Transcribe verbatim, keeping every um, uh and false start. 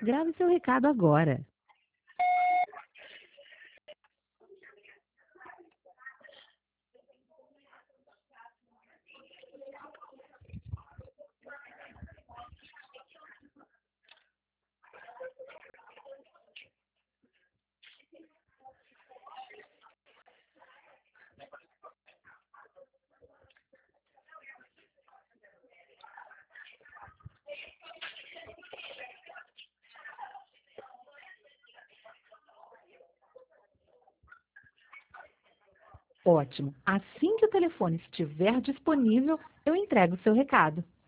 Grave seu recado agora. Ótimo. Assim que o telefone estiver disponível, eu entrego o seu recado.